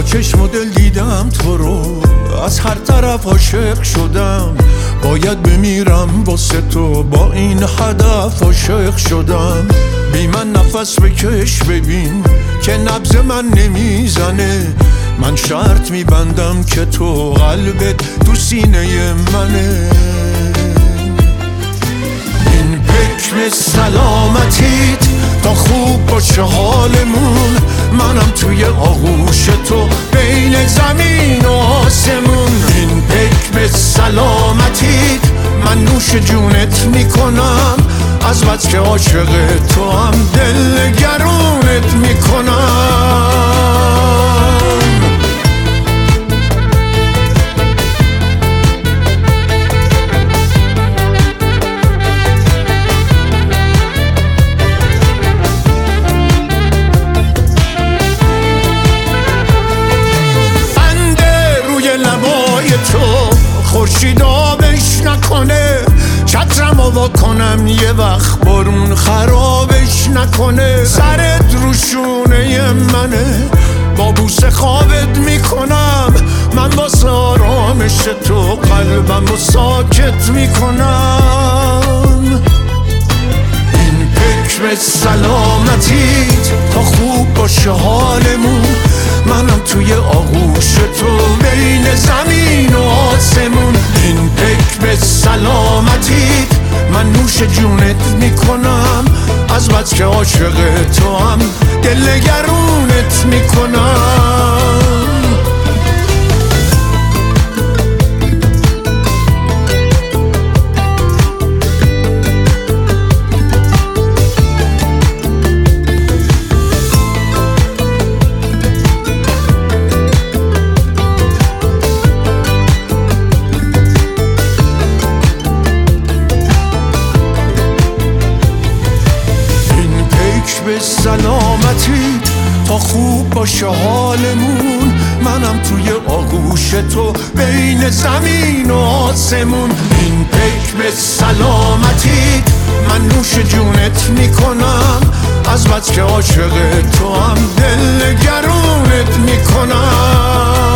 چشم و دل دیدم تو رو، از هر طرف عاشق شدم. باید بمیرم واسه تو، با این هدف عاشق شدم. بی من نفس بکش ببین که نبض من نمیزنه. من شرط میبندم که تو قلبت تو سینه منه. این حکم سلامتیت تا خوب باشه حالمون. منم توی آغوش تو بین زمین و آسمون. این حکم سلامتیت من نوش جونت میکنم. از بس که عاشق تو هم دل گرونت میکنم. تو خورشید آبش نکنه، چترم وا کنم یه وقت بارون خرابش نکنه. سرت رو شونه منه، با بوسه خوابت میکنم. من واسه آرامش تو قلبم رو ساکت میکنم. این حکم سلامتیت تا خوب باشه حالمون. منم توی آغوش تو بین زمین و آسمون. این حکم سلامتیت من نوش جونت میکنم. از بس که عاشق تو هم دل گرونت میکنم. به سلامتیت تا خوب باشه حالمون. منم توی آغوش تو بین زمین و آسمون. این حکم سلامتیت من نوش جونت میکنم. از بس که عاشق تو هم دل گرونت میکنم.